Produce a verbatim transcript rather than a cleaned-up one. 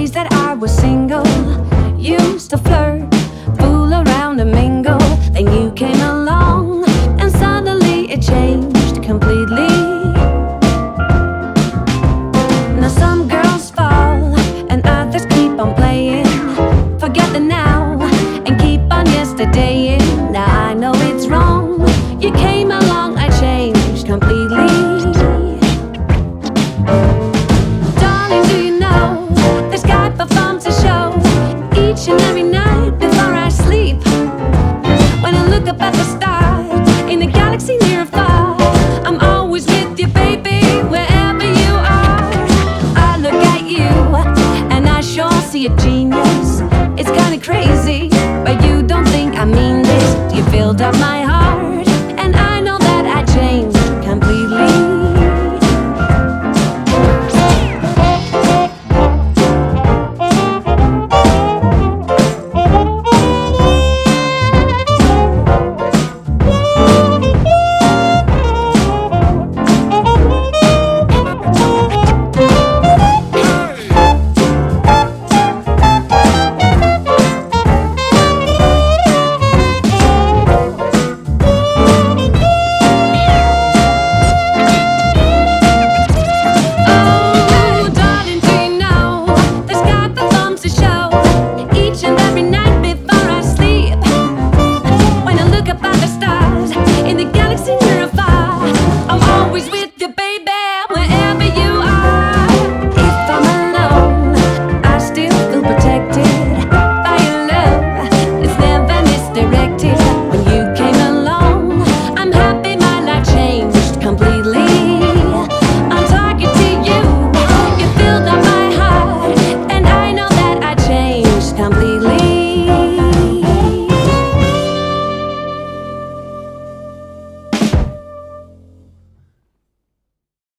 days that I was single, used to flirt, fool around and mingle. Then you came along and suddenly it changed completely. Now some girls fall and others keep on playing. Forget the now and keep on yesterdaying. Now I know it's wrong. You came along, I changed completely. Darling, do you know this guy performs a show each and every night before I sleep? When I look up at the stars in a galaxy near or far, I'm always with you, baby, wherever you are. I look at you and I sure see a genius.